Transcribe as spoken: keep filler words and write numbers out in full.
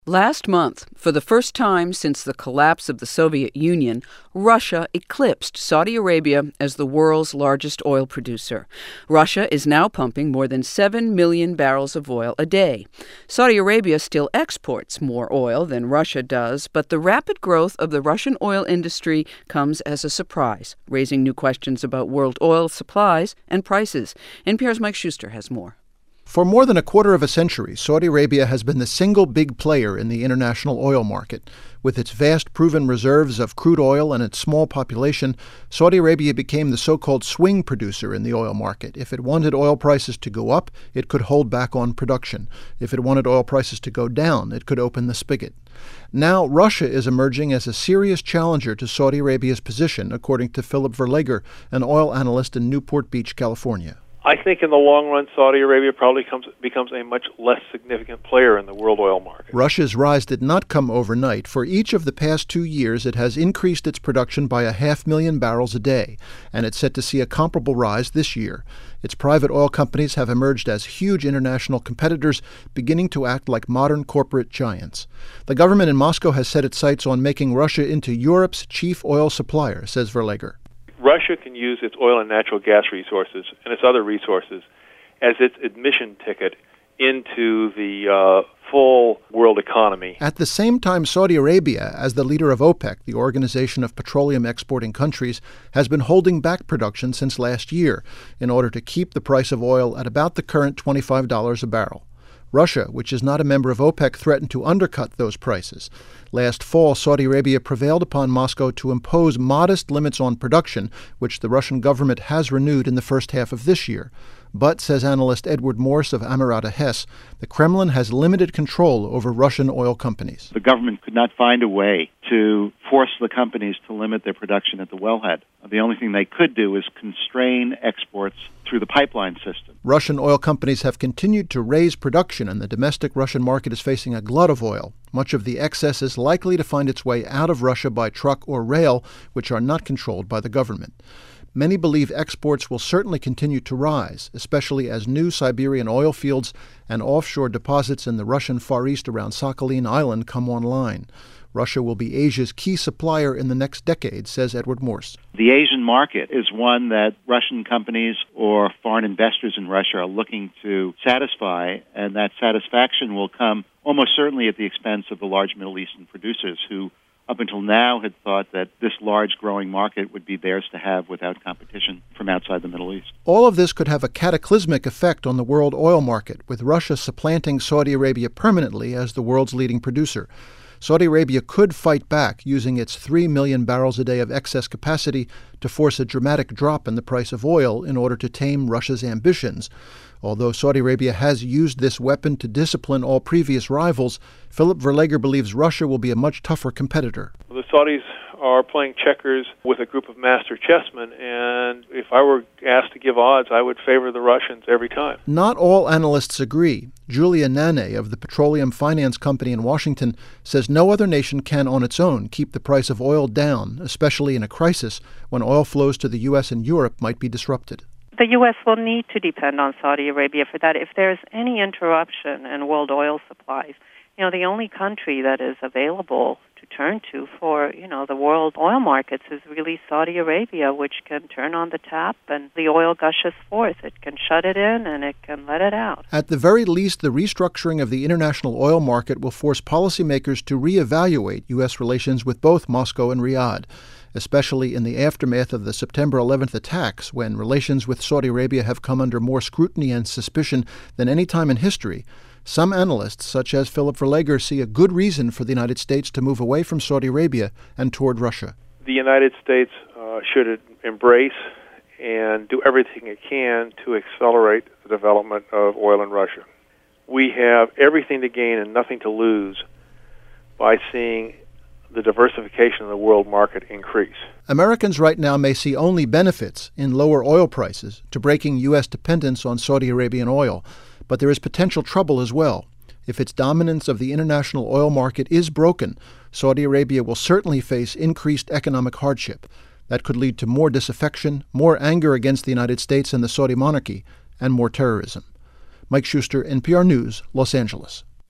Last month, for the first time since the collapse of the Soviet Union, Russia eclipsed Saudi Arabia as the world's largest oil producer. Russia is now pumping more than seven million barrels of oil a day. Saudi Arabia still exports more oil than Russia does, but the rapid growth of the Russian oil industry comes as a surprise, raising new questions about world oil supplies and prices. N P R's Mike Schuster has more. For more than a quarter of a century, Saudi Arabia has been the single big player in the international oil market. With its vast proven reserves of crude oil and its small population, Saudi Arabia became the so-called swing producer in the oil market. If it wanted oil prices to go up, it could hold back on production. If it wanted oil prices to go down, it could open the spigot. Now, Russia is emerging as a serious challenger to Saudi Arabia's position, according to Philip Verleger, an oil analyst in Newport Beach, California. I think in the long run, Saudi Arabia probably comes, becomes a much less significant player in the world oil market. Russia's rise did not come overnight. For each of the past two years, it has increased its production by a half million barrels a day, and it's set to see a comparable rise this year. Its private oil companies have emerged as huge international competitors, beginning to act like modern corporate giants. The government in Moscow has set its sights on making Russia into Europe's chief oil supplier, says Verleger. Russia can use its oil and natural gas resources and its other resources as its admission ticket into the uh, full world economy. At the same time, Saudi Arabia, as the leader of OPEC, the Organization of Petroleum Exporting Countries, has been holding back production since last year in order to keep the price of oil at about the current twenty-five dollars a barrel. Russia, which is not a member of OPEC, threatened to undercut those prices. Last fall, Saudi Arabia prevailed upon Moscow to impose modest limits on production, which the Russian government has renewed in the first half of this year. But, says analyst Edward Morse of Amerada Hess, the Kremlin has limited control over Russian oil companies. The government could not find a way to force the companies to limit their production at the wellhead. The only thing they could do is constrain exports through the pipeline system. Russian oil companies have continued to raise production, and the domestic Russian market is facing a glut of oil. Much of the excess is likely to find its way out of Russia by truck or rail, which are not controlled by the government. Many believe exports will certainly continue to rise, especially as new Siberian oil fields and offshore deposits in the Russian Far East around Sakhalin Island come online. Russia will be Asia's key supplier in the next decade, says Edward Morse. The Asian market is one that Russian companies or foreign investors in Russia are looking to satisfy, and that satisfaction will come almost certainly at the expense of the large Middle Eastern producers who up until now had thought that this large growing market would be theirs to have without competition from outside the Middle East. All of this could have a cataclysmic effect on the world oil market, with Russia supplanting Saudi Arabia permanently as the world's leading producer. Saudi Arabia could fight back using its three million barrels a day of excess capacity to force a dramatic drop in the price of oil in order to tame Russia's ambitions. Although Saudi Arabia has used this weapon to discipline all previous rivals, Philip Verleger believes Russia will be a much tougher competitor. The Saudis are playing checkers with a group of master chessmen, and if I were asked to give odds, I would favor the Russians every time. Not all analysts agree. Julia Nane of the Petroleum Finance Company in Washington says no other nation can on its own keep the price of oil down, especially in a crisis when oil flows to the U S and Europe might be disrupted. The U S will need to depend on Saudi Arabia for that. If there's any interruption in world oil supplies, you know, the only country that is available to turn to for, you know, the world oil markets is really Saudi Arabia, which can turn on the tap and the oil gushes forth. It can shut it in and it can let it out. At the very least, the restructuring of the international oil market will force policymakers to reevaluate U S relations with both Moscow and Riyadh, especially in the aftermath of the September eleventh attacks, when relations with Saudi Arabia have come under more scrutiny and suspicion than any time in history. Some analysts, such as Philip Verleger, see a good reason for the United States to move away from Saudi Arabia and toward Russia. The United States uh, should embrace and do everything it can to accelerate the development of oil in Russia. We have everything to gain and nothing to lose by seeing the diversification of the world market increase. Americans right now may see only benefits in lower oil prices to breaking U S dependence on Saudi Arabian oil, but there is potential trouble as well. If its dominance of the international oil market is broken, Saudi Arabia will certainly face increased economic hardship. That could lead to more disaffection, more anger against the United States and the Saudi monarchy, and more terrorism. Mike Schuster, N P R News, Los Angeles.